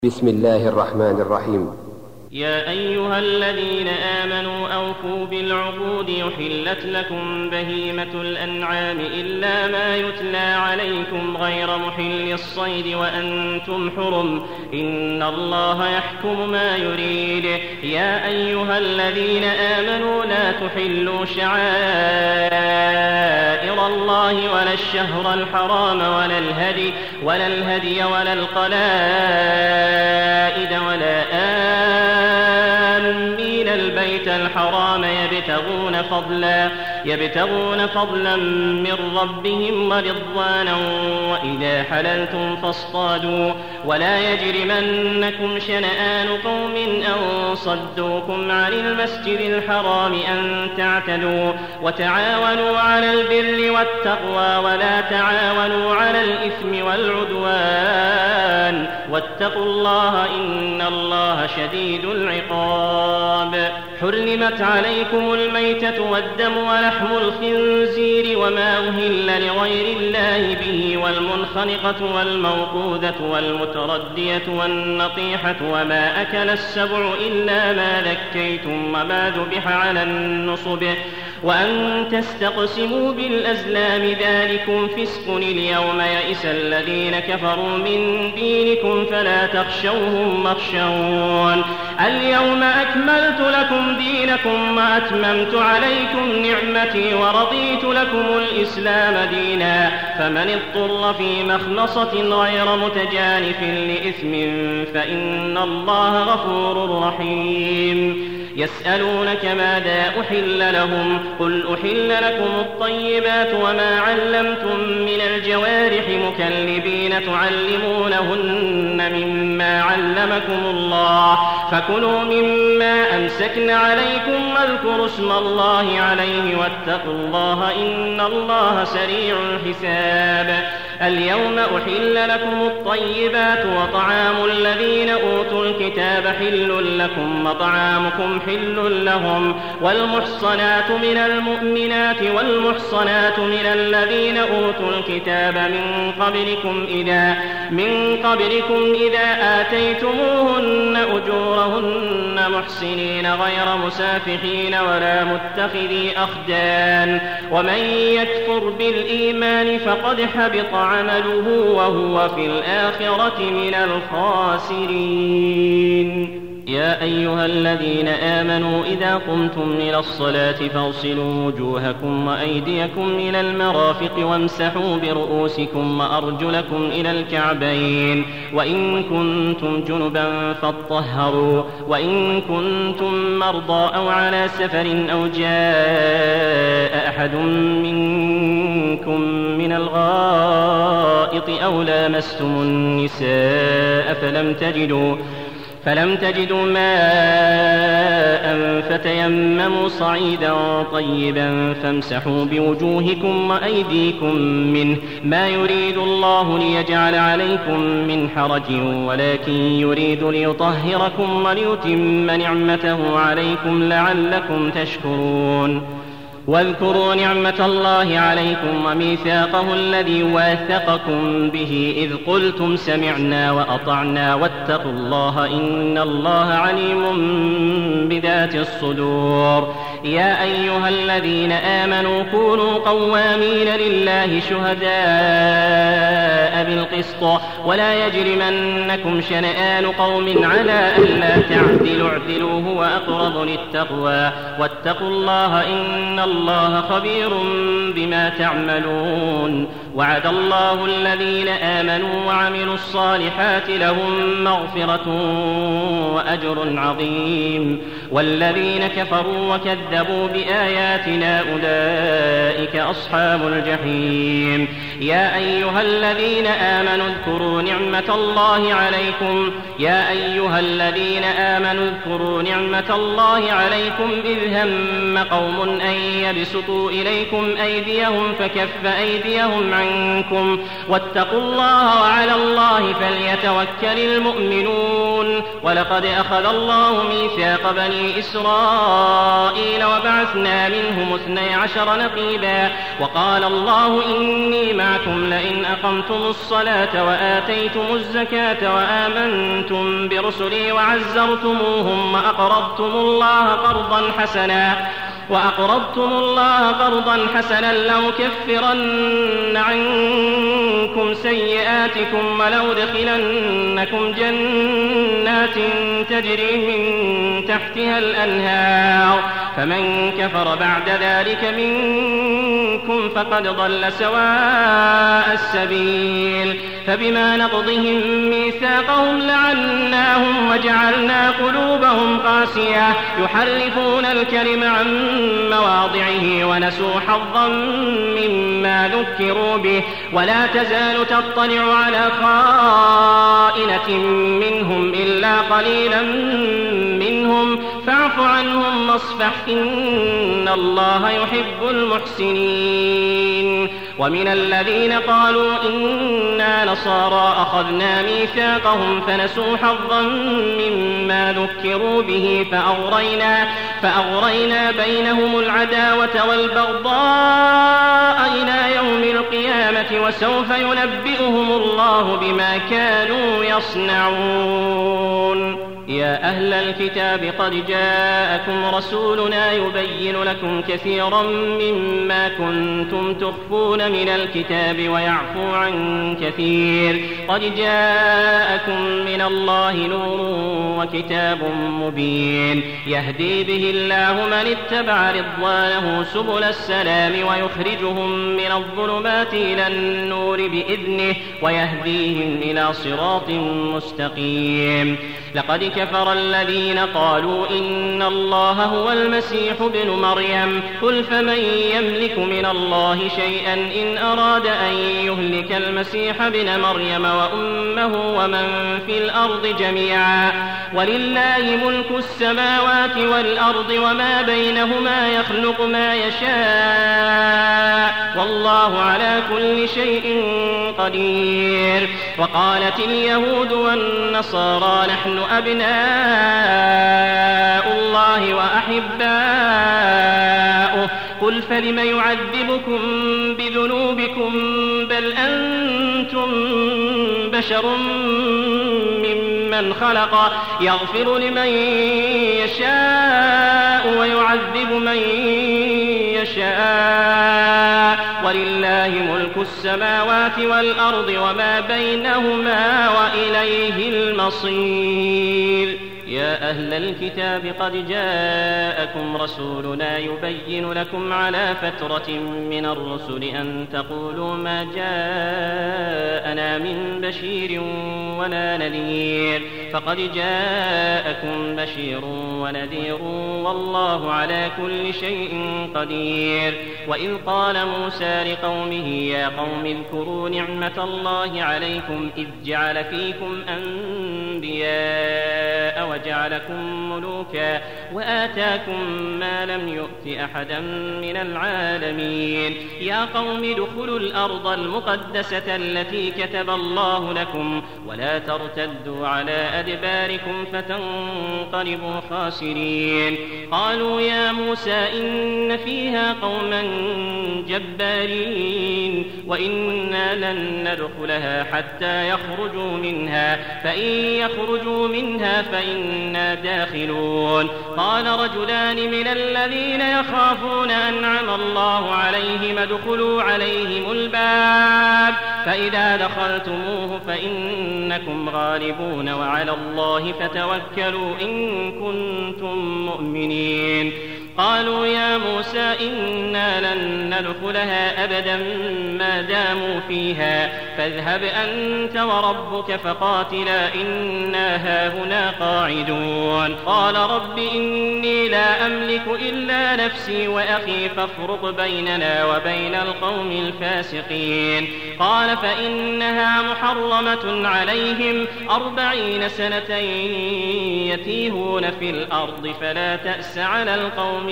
بسم الله الرحمن الرحيم. يا أيها الذين آمنوا أوفوا بالعقود يحلت لكم بهيمة الأنعام إلا ما يتلى عليكم غير محل الصيد وأنتم حرم إن الله يحكم ما يريد. يا أيها الذين آمنوا لا تحلوا شعائر الله ولا الشهر الحرام ولا الهدي ولا القلائد ولا آمين البيت الحرام يبتغون فضلا من ربهم ورضوانا وإذا حللتم فاصطادوا ولا يجرمنكم شنآن قوم أن صدوكم عن المسجد الحرام أن تعتدوا وتعاونوا على البر والتقوى ولا تعاونوا على الإثم والعدوان واتقوا الله إن الله شديد العقاب. حرمت عليكم الميتة والدم ولحم الخنزير وما أهل لغير الله به والمنخنقة والموقوذة والمتردية والنطيحة وما أكل السبع إلا ما ذكيتم وما ذبح على النصب وأن تستقسموا بالأزلام ذلكم فسق. اليوم يئس الذين كفروا من دينكم فلا تخشوهم واخشون. اليوم أكملت لكم دينكم وأتممت عليكم نعمتي ورضيت لكم الإسلام دينا. فمن اضطر في مخنصة غير متجانف لإثم فإن الله غفور رحيم. يسألونك ماذا أحل لهم قل أحل لكم الطيبات وما علمتم من الجوارح مكلبين تعلمونهن مما علمكم الله فكلوا مما أمسكن عليكم واذكروا اسم الله عليه واتقوا الله إن الله سريع الحساب. اليوم أحل لكم الطيبات وطعام الذين أوتوا الكتاب حل لكم وطعامكم حل لهم والمحصنات من المؤمنات والمحصنات من الذين أوتوا الكتاب من قبلكم إذا آتيتموهن أجورهن محسنين غير مسافحين ولا متخذي أخدان ومن يكفر بالإيمان فقد حبط عمله وهو في الآخرة من الخاسرين. يا أيها الذين آمنوا إذا قمتم إلى الصلاة فاغسلوا وجوهكم وأيديكم إلى المرافق وامسحوا برؤوسكم وأرجلكم إلى الكعبين وإن كنتم جنبا فاطهروا وإن كنتم مرضى أو على سفر أو جاء أحد منكم من الغائط أو لامستم النساء فلم تجدوا ماء فتيمموا صعيدا طيبا فامسحوا بوجوهكم وأيديكم منه ما يريد الله ليجعل عليكم من حرج ولكن يريد ليطهركم وليتم نعمته عليكم لعلكم تشكرون. واذكروا نعمة الله عليكم وميثاقه الذي واثقكم به إذ قلتم سمعنا وأطعنا واتقوا الله إن الله عليم بذات الصدور. يا أيها الذين آمنوا كونوا قوامين لله شهداء بالقسط ولا يجرمنكم شنآن قوم على ألا تعدلوا اعدلوا هو أقرب للتقوى واتقوا الله إن الله خبير بما تعملون. وعد الله الذين آمنوا وعملوا الصالحات لهم مغفرة وأجر عظيم والذين كفروا وكذبوا بآياتنا أولئك أصحاب الجحيم. يا أيها الذين آمنوا اذكروا نعمة الله عليكم إذ هم قوم أن يبسطوا إليكم أيديهم فكف أيديهم عنكم واتقوا الله وعلى الله فليتوكل المؤمنون. ولقد أخذ الله ميثاق بني إسرائيل وبعثنا منهم 12 نقيبا وقال الله إني معكم لئن أقمتم الصلاة وآتيتم الزكاة وآمنتم برسلي وعزرتموهم وأقرضتم الله قرضا حسنا لأكفرن عنكم سيئاتكم ولأدخلنكم جنات تجري من تحتها الأنهار فمن كفر بعد ذلك منكم فقد ضل سواء السبيل فبما نقضهم ميثاقهم لعناهم وجعلنا قلوبهم قاسية يحرفون الكلم عن مواضعه ونسوا حظا مما ذكروا به ولا تزال تطلع على خائنة منهم إلا قليلا منهم فاعف عنهم واصفح إن الله يحب المحسنين ومن الذين قالوا إنا نصارى أخذنا ميثاقهم فنسوا حظا مما ذكروا به فأغرينا بينهم العداوة والبغضاء إلى يوم القيامة وسوف ينبئهم الله بما كانوا يصنعون يا أهل الكتاب قد جاءكم رسولنا يبين لكم كثيرا مما كنتم تخفون من الكتاب ويعفو عن كثير قد جاءكم من الله نور وكتاب مبين يهدي به الله من اتبع رضوانه سبل السلام ويخرجهم من الظلمات إلى النور بإذنه ويهديهم إلى صراط مستقيم لقد كفر الذين قالوا إن الله هو المسيح ابن مريم قل فمن يملك من الله شيئا إن أراد أن يهلك المسيح ابن مريم وأمه ومن في الأرض جميعا ولله ملك السماوات والأرض وما بينهما يخلق ما يشاء والله على كل شيء قدير وقالت اليهود والنصارى نحن أبناء الله وأحباؤه قل فلم يعذبكم بذنوبكم بل أنتم بشر ممن خلق يغفر لمن يشاء ويعذب من يشاء ولله ملك السماوات والأرض وما بينهما وإليه المصير يا أهل الكتاب قد جاءكم رسولنا يبين لكم على فترة من الرسل أن تقولوا ما جاءنا من بشير ولا نذير فقد جاءكم بشير ونذير والله على كل شيء قدير وإذ قال موسى لقومه يا قوم اذكروا نعمة الله عليكم إذ جعل فيكم أنبياء وجعلكم ملوكا وآتاكم ما لم يؤت أحدا من العالمين يا قوم ادخلوا الأرض المقدسة التي كتب الله لكم ولا ترتدوا على أدباركم فتنقلبوا خاسرين قالوا يا موسى إن فيها قوما جبارين وإنا لن ندخلها حتى يخرجوا منها فإن يخرجوا منها فإنا داخلون قال رجلان من الذين يخافون أنعم الله عليهم ادخلوا عليهم الباب فإذا دخلتموه فإنكم غالبون وعلى الله فتوكلوا إن كنتم مؤمنين قالوا يا موسى إنا لن ندخلها أبدا ما داموا فيها فاذهب أنت وربك فقاتلا إنا هاهنا قاعدون قال رب إني لا أملك إلا نفسي وأخي فافرق بيننا وبين القوم الفاسقين. قال فإنها محرمة عليهم 40 سنة يتيهون في الأرض فلا تأس على القوم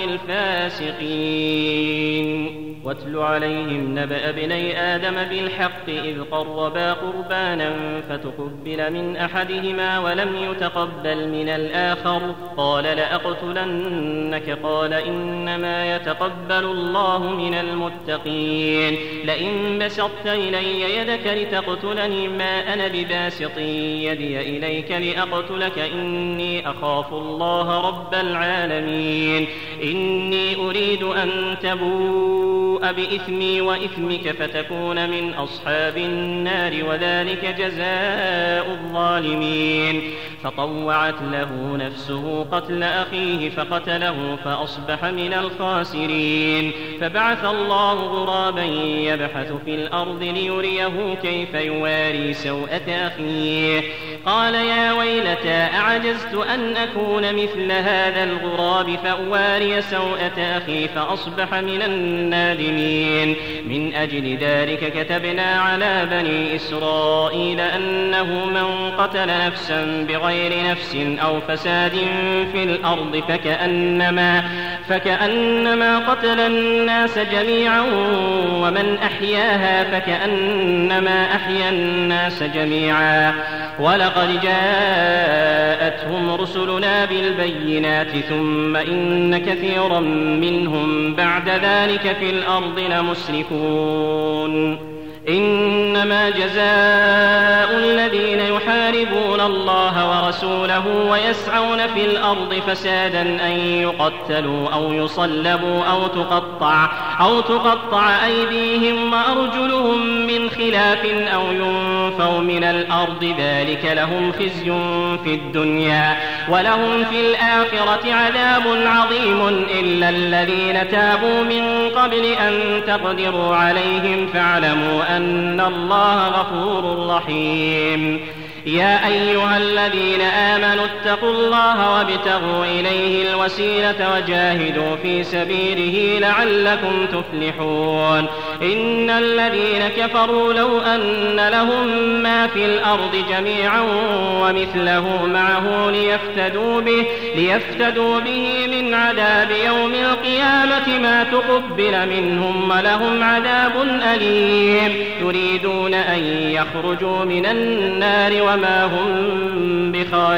الفاسقين. واتل عليهم نبأ ابني آدم بالحق إذ قربا قربانا فتقبل من أحدهما ولم يتقبل من الآخر قال لأقتلنك قال إنما يتقبل الله من المتقين. لئن بسطت إلي يدك لتقتلني ما أنا بباسط يدي إليك لأقتلك إني أخاف الله رب العالمين. إني أريد أن تبوء بإثمي وإثمك فتكون من أصحاب النار وذلك جزاء الظالمين. فطوعت له نفسه قتل أخيه فقتله فأصبح من الخاسرين. فبعث الله غرابا يبحث في الأرض ليريه كيف يواري سوءة أخيه قال يا ويلتى أعجزت أن أكون مثل هذا الغراب فأواري سوءة أخي فأصبح من النادمين. من أجل ذلك كتبنا على بني إسرائيل أنه من قتل نفسا بغير نفس أو فساد في الأرض فكأنما قتل الناس جميعا ومن أحياها فكأنما أحيا الناس جميعا. ولقد جاءتهم رسلنا بالبينات ثم إن كثيرا منهم بعد ذلك في الأرض لمسرفون. إنما جزاء الذين يحاربون الله ورسوله ويسعون في الأرض فسادا أن يقتلوا أو يصلبوا أو تقطع أيديهم وأرجلهم من خلاف أو ينفوا من الأرض ذلك لهم خزي في الدنيا ولهم في الآخرة عذاب عظيم إلا الذين تابوا من قبل أن تقدروا عليهم فاعلموا أن الله غفور رحيم. يا أيها الذين آمنوا اتقوا الله وابتغوا إليه الوسيلة وجاهدوا في سبيله لعلكم تفلحون. إن الذين كفروا لو أن لهم ما في الأرض جميعا ومثله معه ليفتدوا به من عذاب يوم القيامة ما تقبل منهم ولهم عذاب أليم. يريدون أن يخرجوا من النار وما هم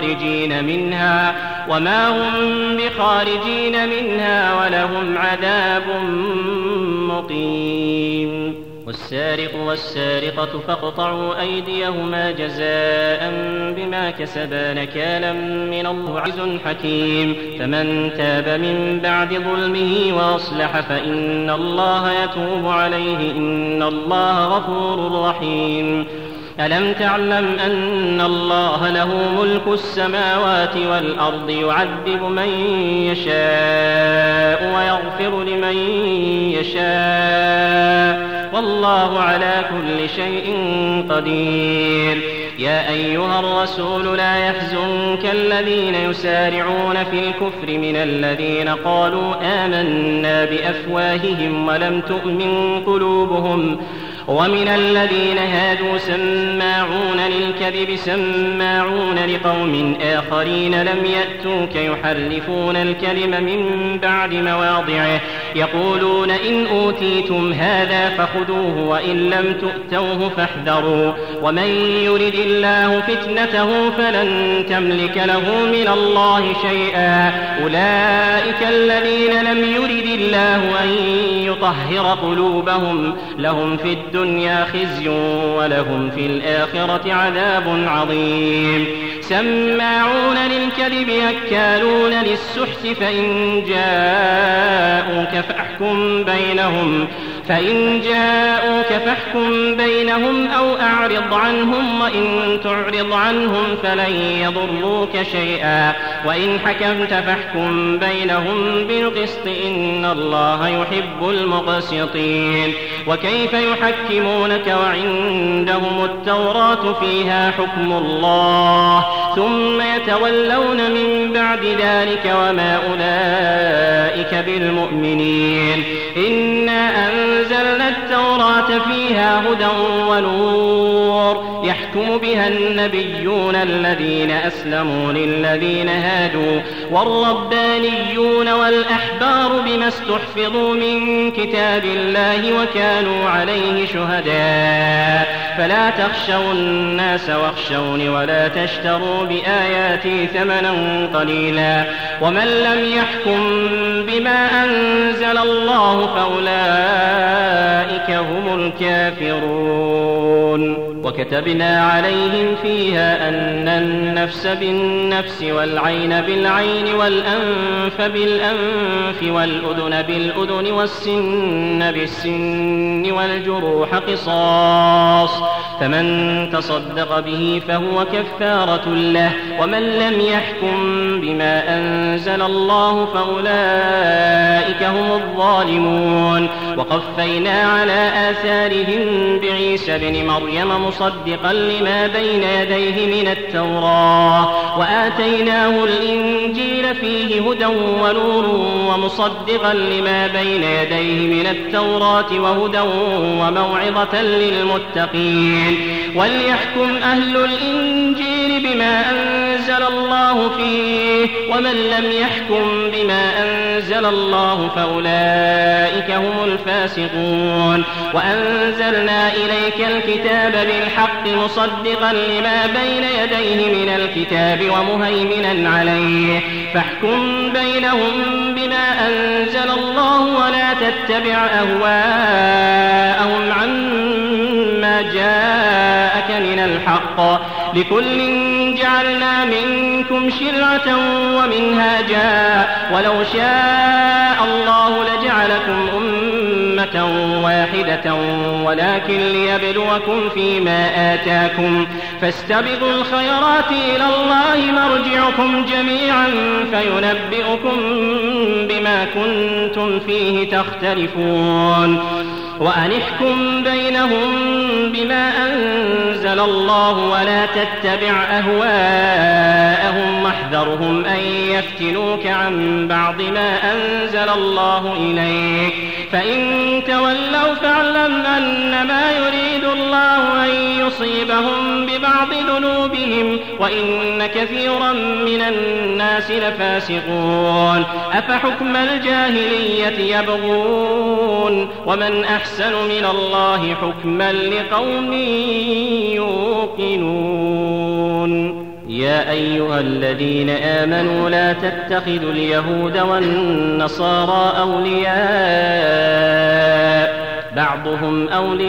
بخارجين منها ولهم عذاب مقيم. والسارق والسارقة فاقطعوا أيديهما جزاء بما كسبا نكالا من الله عزيز حكيم. فمن تاب من بعد ظلمه وأصلح فإن الله يتوب عليه إن الله غفور رحيم. ألم تعلم أن الله له ملك السماوات والأرض يعذب من يشاء ويغفر لمن يشاء والله على كل شيء قدير. يا أيها الرسول لا يحزنك الذين يسارعون في الكفر من الذين قالوا آمنا بأفواههم ولم تؤمن قلوبهم ومن الذين هادوا سماعون للكذب سماعون لقوم آخرين لم يأتوك يحرفون الكلم من بعد مواضعه يقولون إن أوتيتم هذا فخذوه وإن لم تؤتوه فاحذروا ومن يرد الله فتنته فلن تملك له من الله شيئا. أولئك الذين لم يرد الله أن يطهر قلوبهم لهم في الدنيا خزي ولهم في الآخرة عذاب عظيم. سماعون للكذب أكالون للسحت فإن جاءوك فاحكم بينهم أو أعرض عنهم وإن تعرض عنهم فلن يضروك شيئا وإن حكمت فاحكم بينهم بالقسط إن الله يحب المقسطين. وكيف يحكمونك وعندهم التوراة فيها حكم الله ثم يتولون من بعد ذلك وما أولئك بالمؤمنين. إنا أنزلنا التوراة فيها هدى ونور يحكم بها النبيون الذين أسلموا للذين هادوا والربانيون والأحبار بما استحفظوا من كتاب الله وكانوا عليه شهداء فلا تخشوا الناس واخشوني ولا تشتروا بآياتي ثمنا قليلا ومن لم يحكم بما أنزل الله فأولئك هم الكافرون. وكتبنا عليهم فيها أن النفس بالنفس والعين بالعين والأنف بالأنف والأذن بالأذن والسن بالسن والجروح قصاص فمن تصدق به فهو كفارة له ومن لم يحكم بما أنزل الله فأولئك هم الظالمون. وقفينا على آثارهم بعيسى بن مريم مصدقا لما بين يديه من التوراة وآتيناه الإنجيل فيه هدى ونور ومصدقا لما بين يديه من التوراة وهدى وموعظة للمتقين. وليحكم أهل الإنجيل بما أنزل الله فيه ومن لم يحكم بما أنزل الله فأولئك هم الفاسقون. وأنزلنا إليك الكتاب بالحق مصدقا لما بين يديه من الكتاب ومهيمنا عليه فاحكم بينهم بما أنزل الله ولا تتبع أهواءهم عما جاءك من الحق لكل جعلنا منكم شرعة ومنهاجا ولو شاء الله لجعلكم أمة واحدة ولكن ليبلوكم فيما آتاكم فاستبقوا الخيرات إلى الله مرجعكم جميعا فينبئكم بما كنتم فيه تختلفون. وأن احكم بينهم بما أنزل الله ولا تتبع أهواءهم واحذرهم أن يفتنوك عن بعض ما أنزل الله إليك فإن تولوا فاعلم أنما يريد الله أن يصيبهم ببعض ذنوبهم وإن كثيرا من الناس لفاسقون. أفحكم الجاهلية يبغون ومن أحسن من الله حكما لقوم يوقنون. يا أيها الذين آمنوا لا تتخذوا اليهود والنصارى أولياء بعضهم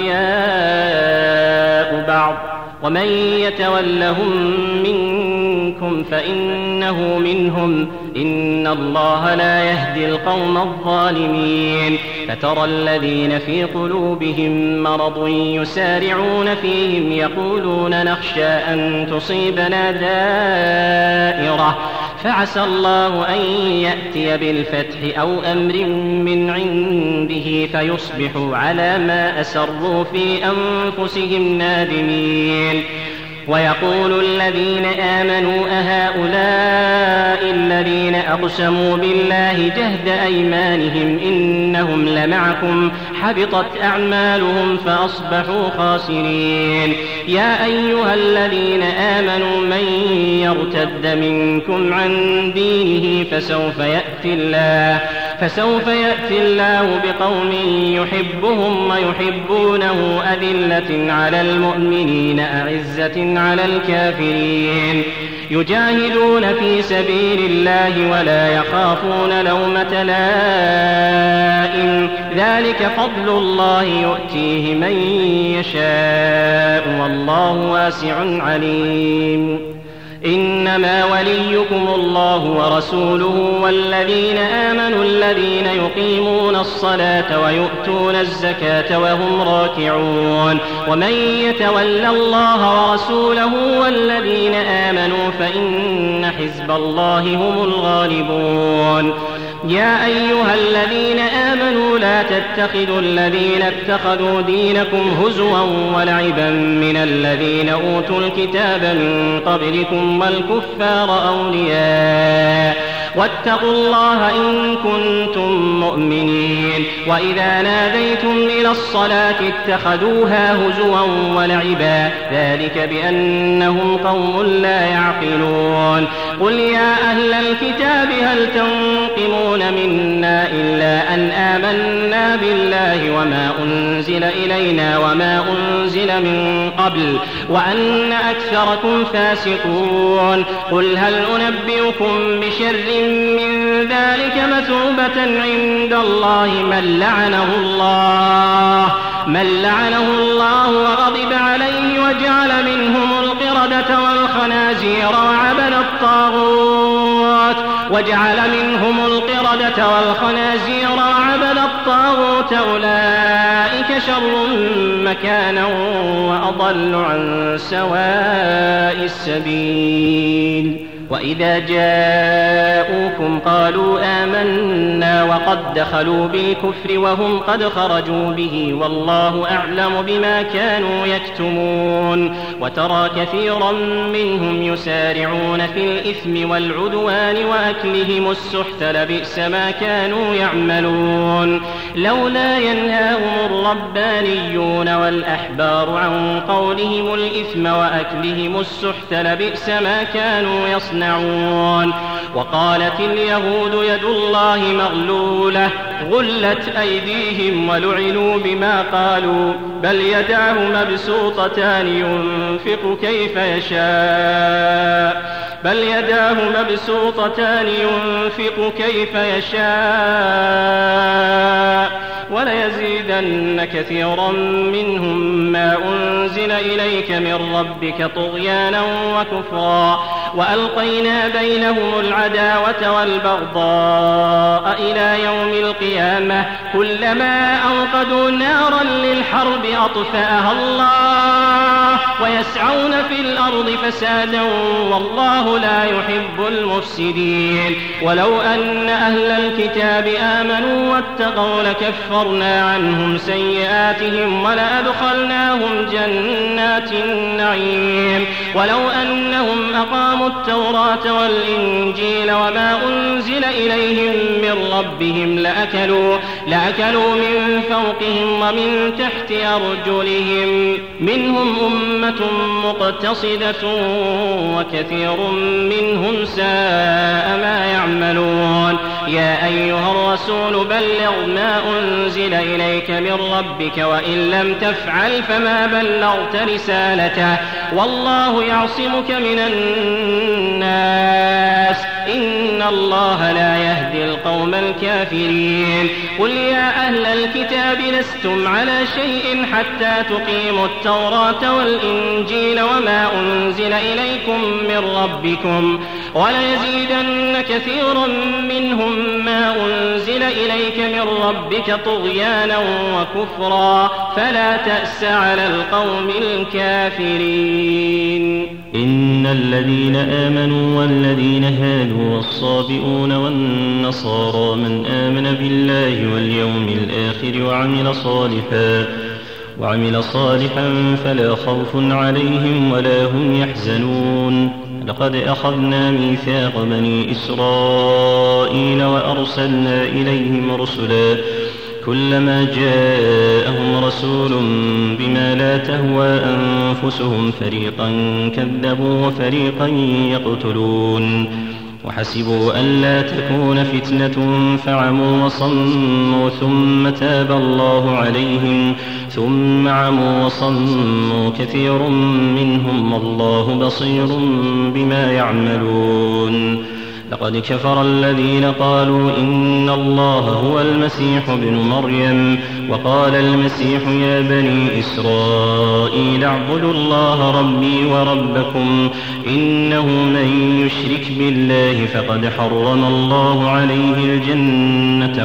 أولياء بعض ومن يتولهم منكم فإنه منهم إن الله لا يهدي القوم الظالمين. فترى الذين في قلوبهم مرض يسارعون فيهم يقولون نخشى أن تصيبنا دائرة فعسى الله أن يأتي بالفتح أو أمر من عنده فيصبحوا على ما أسروا في أنفسهم نادمين. ويقول الذين آمنوا أهؤلاء الذين أقسموا بالله جهد أيمانهم إنهم لمعكم حبطت أعمالهم فأصبحوا خاسرين. يا أيها الذين آمنوا من يرتد منكم عن دينه فسوف يأتي الله بقوم يحبهم ويحبونه أذلة على المؤمنين أعزة على الكافرين يجاهدون في سبيل الله ولا يخافون لومة لائم ذلك فضل الله يؤتيه من يشاء والله واسع عليم. إنما وليكم الله ورسوله والذين آمنوا الذين يقيمون الصلاة ويؤتون الزكاة وهم راكعون ومن يتول الله ورسوله والذين آمنوا فإن حزب الله هم الغالبون. يا أيها الذين آمنوا لا تتخذوا الذين اتخذوا دينكم هزوا ولعبا من الذين أوتوا الكتاب من قبلكم والكفار أولياء واتقوا الله إن كنتم مؤمنين وإذا ناديتم إلى الصلاة اتخذوها هزوا ولعبا ذلك بأنهم قوم لا يعقلون قل يا أهل الكتاب هل تنقمون منا إلا أن آمنا بالله وما أنزل إلينا وما أنزل من قبل وأن أكثركم فاسقون قل هل أنبئكم بشر من ذلك مثوبة عند الله من لعنه الله وغضب عليه وجعل منهم القردة والخنازير وعبد الطاغوت أولئك شر مكانا وأضل عن سواء السبيل وإذا جاءوكم قالوا آمنا وقد دخلوا بالكفر وهم قد خرجوا به والله أعلم بما كانوا يكتمون وترى كثيرا منهم يسارعون في الإثم والعدوان وأكلهم السحت لبئس ما كانوا يعملون لولا ينهاهم الربانيون والأحبار عن قولهم الإثم وأكلهم السحت لبئس ما كانوا يصنعون وقالت اليهود يد الله مغلولة غلت أيديهم ولعنوا بما قالوا بل يداه مبسوطتان ينفق كيف يشاء وليزيدن كثيرا منهم ما أنزل إليك من ربك طغيانا وكفرا وألقينا بينهم العداوة والبغضاء إلى يوم القيامة كلما أوقدوا نارا للحرب أطفأها الله ويسعون في الأرض فسادا والله لا يحب المفسدين ولو أن أهل الكتاب آمنوا واتقوا لكفرنا عنهم سيئاتهم ولأدخلناهم جنات النعيم ولو أنهم أقاموا التوراة والإنجيل وما أنزل إليهم من ربهم لأكلوا من فوقهم ومن تحت أرجلهم منهم أمة مقتصدة وكثير منهم ساء ما يعملون يا أيها الرسول بلغ ما أنزل إليك من ربك وإن لم تفعل فما بلغت رسالته والله يعصمك من الناس إن الله لا يهدي القوم الكافرين قل يا أهل الكتاب لستم على شيء حتى تقيموا التوراة والإنجيل وما أنزل إليكم من ربكم وليزيدن كثيرا منهم ما أنزل إليك من ربك طغيانا وكفرا فلا تأس على القوم الكافرين إن الذين آمنوا والذين هادوا والصابئون والنصارى من آمن بالله واليوم الآخر وعمل صالحا فلا خوف عليهم ولا هم يحزنون لقد أخذنا ميثاق بني إسرائيل وأرسلنا إليهم رسلا كلما جاءهم رسول بما لا تهوى أنفسهم فريقا كذبوا وفريقا يقتلون وحسبوا ألا تكون فتنة فعموا وصموا ثم تاب الله عليهم ثم عموا وصموا كثير منهم والله بصير بما يعملون لقد كفر الذين قالوا إن الله هو المسيح ابن مريم وقال المسيح يا بني إسرائيل اعبدوا الله ربي وربكم إنه من يشرك بالله فقد حرم الله عليه الجنة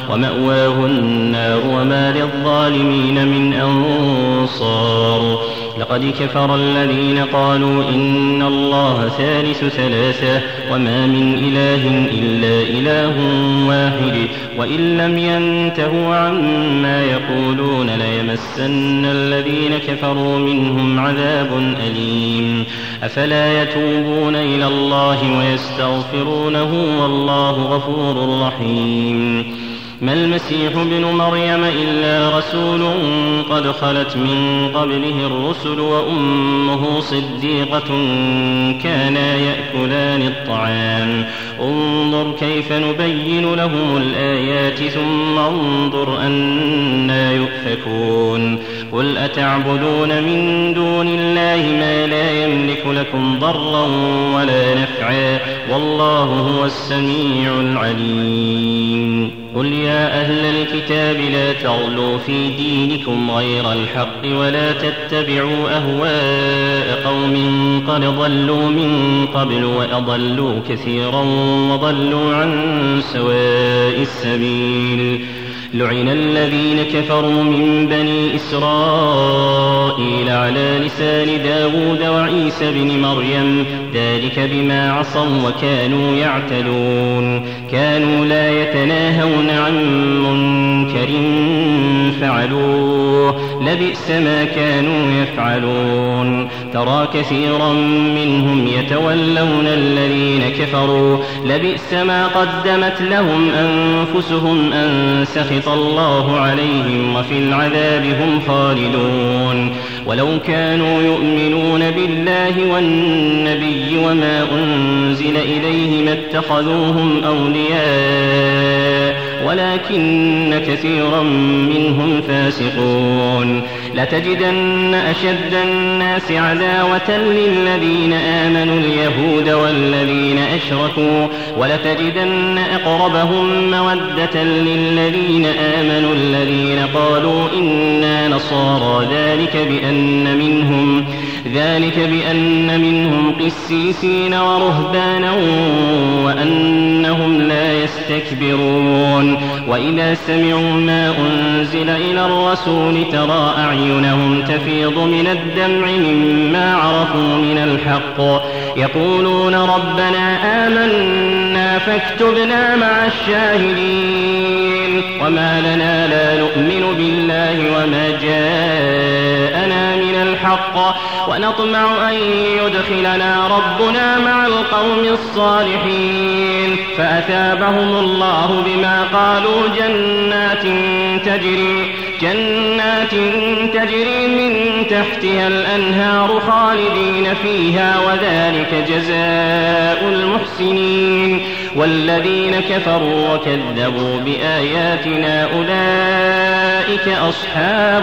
ومأواه النار وما للظالمين من أنصار لقد كفر الذين قالوا إن الله ثالث ثلاثة وما من إله إلا إله واحد وإن لم ينتهوا عما يقولون ليمسن الذين كفروا منهم عذاب أليم أفلا يتوبون إلى الله ويستغفرونه والله غفور رحيم ما المسيح ابن مريم إلا رسول قد خلت من قبله الرسل وأمه صديقة كانا يأكلان الطعام انظر كيف نبين لهم الآيات ثم انظر أنى يؤفكون قل أتعبدون من دون الله ما لا يملك لكم ضرا ولا نفعا والله هو السميع العليم قل يا أهل الكتاب لا تغلوا في دينكم غير الحق ولا تتبعوا أهواء قوم قد ضلوا من قبل وأضلوا كثيرا وضلوا عن سواء السبيل لعن الذين كفروا من بني إسرائيل على لسان داود وعيسى بن مريم ذلك بما عصوا وكانوا يعتدون كانوا لا يتناهون عن منكر فعلوه لبئس ما كانوا يفعلون ترى كثيرا منهم يتولون الذين كفروا لبئس ما قدمت لهم أنفسهم أن سخط الله عليهم وفي العذاب هم خالدون ولو كانوا يؤمنون بالله والنبي وما أنزل إليه ما اتخذوهم أولياء ولكن كثيرا منهم فاسقون لتجدن أشد الناس عداوة للذين آمنوا اليهود والذين أشركوا ولتجدن أقربهم مودة للذين آمنوا الذين قالوا إنا نصارى ذلك بأن منهم قسيسين ورهبانا وأنهم لا يستكبرون وإذا سمعوا ما أنزل إلى الرسول ترى أعينهم تفيض من الدمع مما عرفوا من الحق يقولون ربنا آمنا فاكتبنا مع الشاهدين وما لنا لا نؤمن بالله وما جاءنا من الحق ونطمع أن يدخلنا ربنا مع القوم الصالحين فأثابهم الله بما قالوا جنات تجري من تحتها الأنهار خالدين فيها وذلك جزاء المحسنين والذين كفروا وكذبوا بآياتنا أولئك أصحاب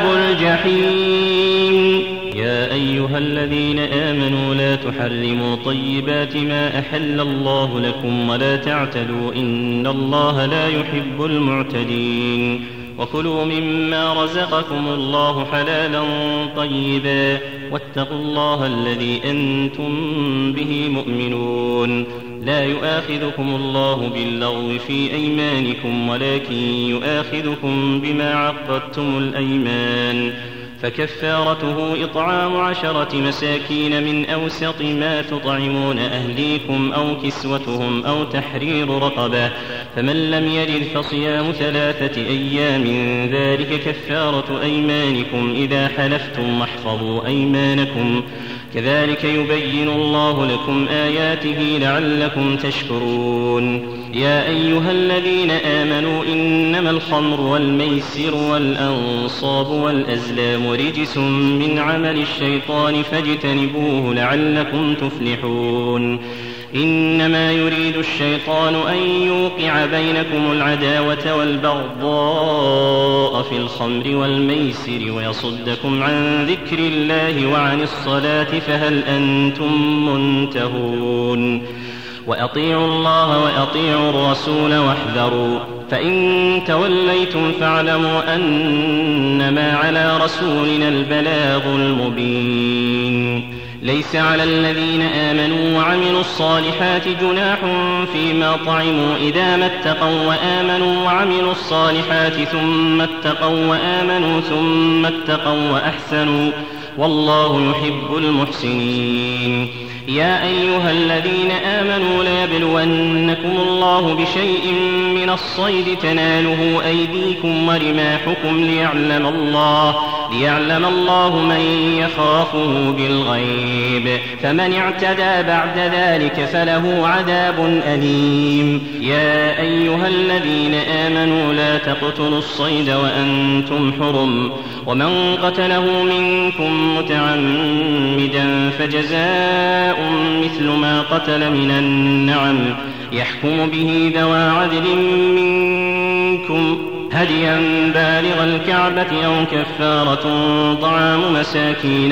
الجحيم يا أيها الذين آمنوا لا تحرموا طيبات ما أحل الله لكم ولا تعتدوا إن الله لا يحب المعتدين وكلوا مما رزقكم الله حلالا طيبا واتقوا الله الذي أنتم به مؤمنون لا يؤاخذكم الله باللغو في أيمانكم ولكن يؤاخذكم بما عقدتم الأيمان فكفارته إطعام 10 مساكين من أوسط ما تطعمون أهليكم أو كسوتهم أو تحرير رقبة فمن لم يجد فصيام 3 أيام ذلك كفارة أيمانكم إذا حلفتم واحفظوا أيمانكم كذلك يبين الله لكم آياته لعلكم تشكرون يا أيها الذين آمنوا إنما الخمر والميسر والأنصاب والأزلام رجس من عمل الشيطان فاجتنبوه لعلكم تفلحون إنما يريد الشيطان أن يوقع بينكم العداوة والبغضاء في الخمر والميسر ويصدكم عن ذكر الله وعن الصلاة فهل أنتم منتهون وأطيعوا الله وأطيعوا الرسول واحذروا فإن توليتم فاعلموا أنما على رسولنا البلاغ المبين ليس على الذين آمنوا وعملوا الصالحات جناح فيما طعموا إذا ما اتقوا وآمنوا وعملوا الصالحات ثم اتقوا وآمنوا ثم اتقوا وأحسنوا والله يحب المحسنين. يا أيها الذين آمنوا ليبلونكم الله بشيء من الصيد تناله أيديكم ورماحكم ليعلم الله من يخافه بالغيب، فمن اعتدى بعد ذلك فله عذاب أليم. يا أيها الذين آمنوا لا تقتلوا الصيد وأنتم حرم، ومن قتله منكم متعمدا فجزاء مثل ما قتل من النعم يحكم به ذوى عدل منكم هديا بالغ الكعبة أو كفارة طعام مساكين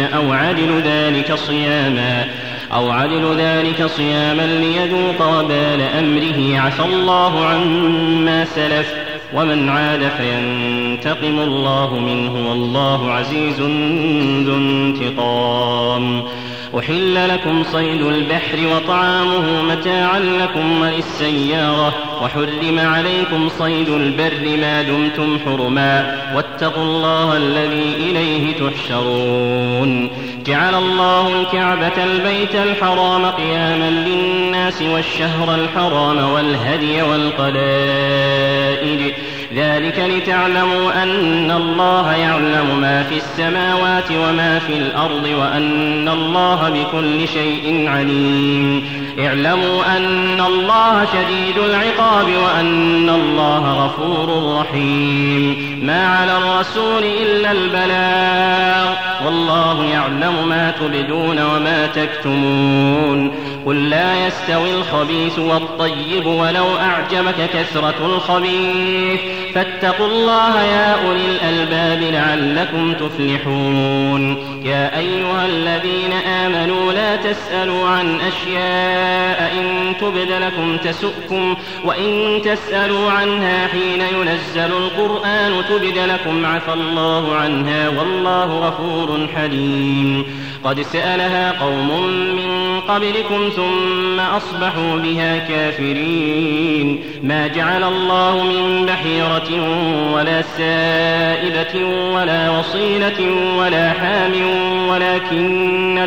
أو عدل ذلك صياما ليذوق وبال أمره، عفى الله عما سلف، ومن عاد فينتقم الله منه، والله عزيز ذو انتقام. أحل لكم صيد البحر وطعامه متاعا لكم وللسيارة، وحرم عليكم صيد البر ما دمتم حرما، واتقوا الله الذي إليه تحشرون. جعل الله الكعبة البيت الحرام قياما للناس والشهر الحرام والهدي والقلائد، ذلك لتعلموا أن الله يعلم ما في السماوات وما في الأرض، وأن الله بكل شيء عليم. اعلموا أن الله شديد العقاب وأن الله غفور رحيم. ما على الرسول إلا البلاغ، والله يعلم ما تبدون وما تكتمون. قل لا يستوي الخبيث والطيب ولو أعجبك كثرة الخبيث، فاتقوا الله يا أولي الألباب لعلكم تفلحون. يا أيها الذين آمنوا لا تسألوا عن أشياء إن تبد لكم تسؤكم، وإن تسألوا عنها حين ينزل القرآن تبد لكم عفى الله عنها، والله غفور حليم. قد سألها قوم من قبلكم ثم أصبحوا بها كافرين. ما جعل الله من بحيرة ولا سائبة ولا وصيلة ولا حام، ولكن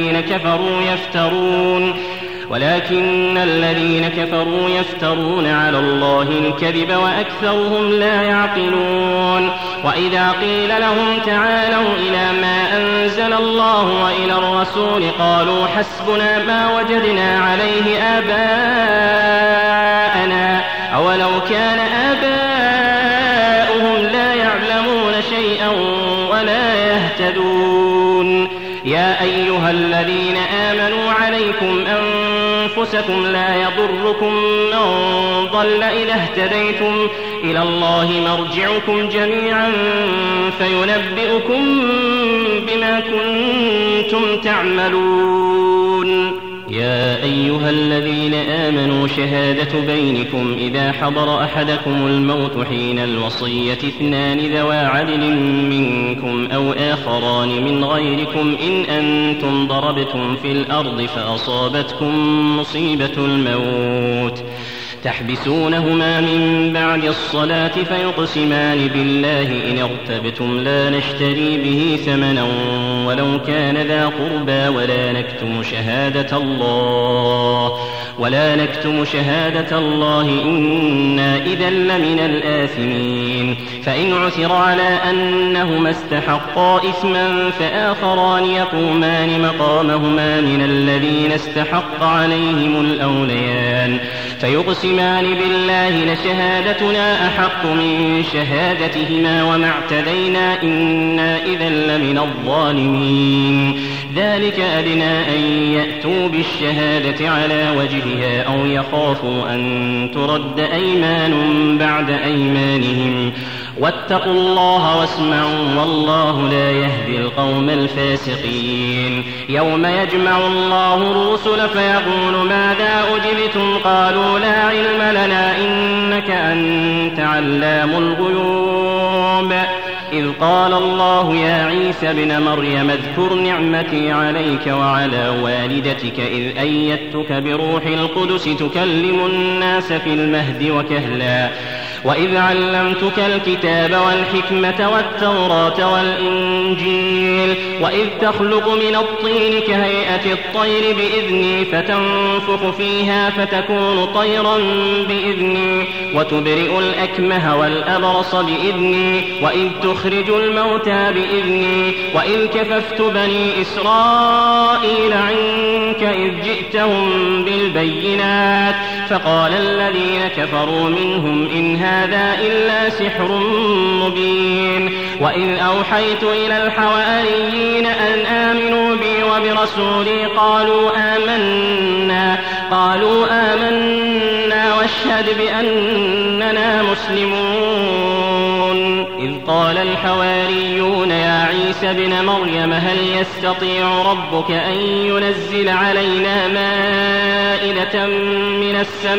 الذين كفروا يفترون على الله الكذب وأكثرهم لا يعقلون. وإذا قيل لهم تعالوا إلى ما أنزل الله وإلى الرسول قالوا حسبنا ما وجدنا عليه آباءنا، أولو كان آباؤهم لا يعلمون شيئا ولا يهتدون. يا أيها الذين آمنوا عليكم أنفسكم لا يضركم من ضل إذا اهتديتم، إلى الله مرجعكم جميعا فينبئكم بما كنتم تعملون. يا أيها الذين آمنوا شهادة بينكم إذا حضر أحدكم الموت حين الوصية 2 ذوى عدل منكم أو آخران من غيركم إن أنتم ضربتم في الأرض فأصابتكم مصيبة الموت تحبسونهما من بعد الصلاة فيقسمان بالله إن ارتبتم لا نشتري به ثمنا ولو كان ذا قربى ولا نكتم شهادة الله إنا إذا لمن الآثمين. فإن عثر على أنهما استحقا إثما فآخران يقومان مقامهما من الذين استحق عليهم الأوليان فيقسمان بالله لشهادتنا أحق من شهادتهما وما اعتدينا إنا إذا لمن الظالمين. ذلك أدنى أن يأتوا بالشهادة على وجهها أو يخافوا أن ترد أيمان بعد أيمانهم واتقوا الله واسمعوا والله لا يهدي القوم الفاسقين. يوم يجمع الله الرسل فيقول ماذا أجبتم قالوا لا علم لنا إنك أنت علام الغيوب إذ قال الله يا عيسى ابن مريم اذكر نعمتي عليك وعلى والدتك إذ أيدتك بروح القدس تكلم الناس في المهد وكهلا وإذ علمتك الكتاب والحكمة والتوراة والإنجيل وإذ تخلق من الطين كهيئة الطير بإذني فتنفخ فيها فتكون طيرا بإذني وتبرئ الأكمه والأبرص بإذني وإذ تخرج الموتى بإذني وإذ كففت بني إسرائيل عنك إذ جئتهم بالبينات فقال الذين كفروا منهم إن هذا إلا سحر مبين وإذ أوحيت إلى الحواريين أن آمنوا بي وبرسولي قالوا آمنا واشهد بأننا مسلمون إذ قال الحواريون يا عيسى ابن مريم هل يستطيع ربك أن ينزل علينا مائدة من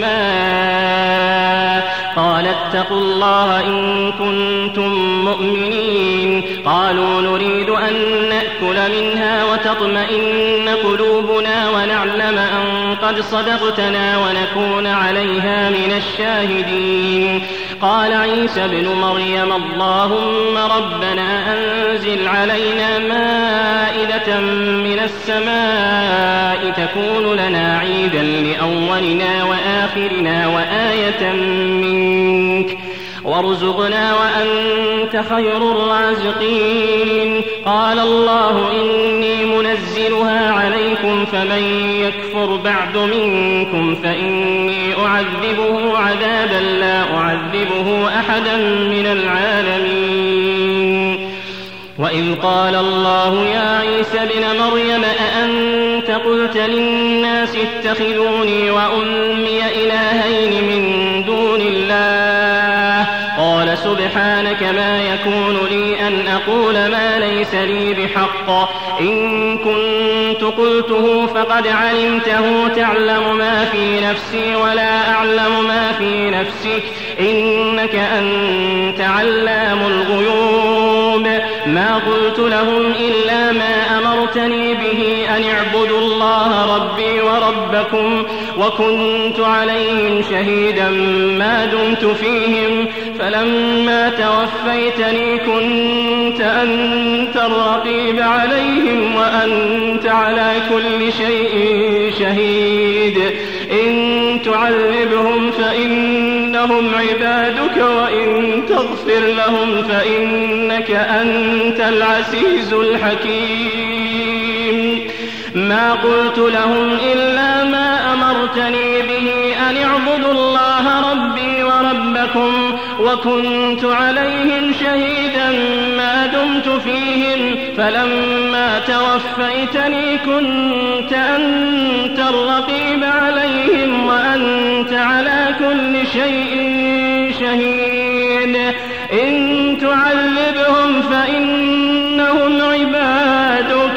السماء قال اتقوا الله إن كنتم مؤمنين قالوا نريد أن نأكل منها وتطمئن قلوبنا ونعلم أن قد صدقتنا ونكون عليها من الشاهدين قال عيسى ابن مريم اللهم ربنا أنزل علينا مائدة من السماء تكون لنا عيدا لأولنا وآخرنا وآية منك وارزقنا وأنت خير الرازقين قال الله إني منزلها عليكم فمن يكفر بعد منكم فإني أعذبه عذابا لا أعذبه أحدا من العالمين وإذ قال الله يا عيسى ابن مريم أأنت قلت للناس اتخذوني وأمي إلهين من دون الله قال سبحانك ما يكون لي أن أقول ما ليس لي بحق إن كنت قلته فقد علمته تعلم ما في نفسي ولا أعلم ما في نفسك إنك أنت علام الغيوب ما قلت لهم إلا ما أمرتني به أن اعبدوا الله ربي وربكم وكنت عليهم شهيدا ما دمت فيهم فلما توفيتني كنت أنت الرقيب عليهم وأنت على كل شيء شهيد إن تعذبهم فإنهم عبادك وإن تغفر لهم فإنك أنت العزيز الحكيم ما قلت لهم إلا ما أمرتني به أن اعبدوا الله ربي وربكم وكنت عليهم شهيدا ما دمت فيهم فلما توفيتني كنت أنت الرقيب عليهم وأنت على كل شيء شهيد إن تعذبهم فإنهم عبادك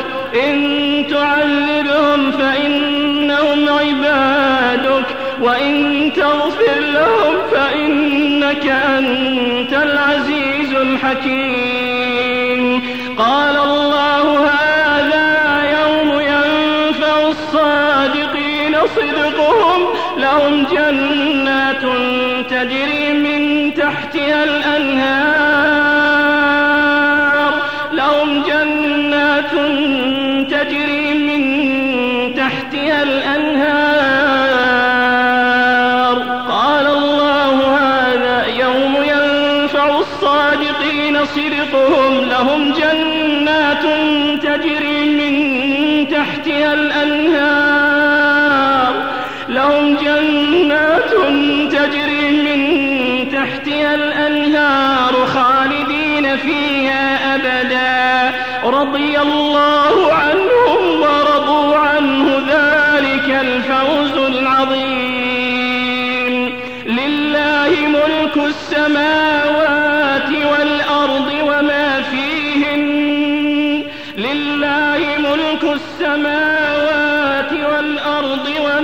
وإن تغفر لهم فإنك أنت العزيز الحكيم قال الله هذا يوم ينفع الصادقين صدقهم لهم جنات تجري من تحتها الأنهار قال الله هذا يوم ينفع الصادقين صدقهم لهم جنات تجري من تحتها الأنهار خالدين فيها أبدا رضي الله عنهم ورضوا عنه ذلك الفوز العظيم لله ملك السماوات والأرض وما فيهن لله ملك السماوات والأرض وما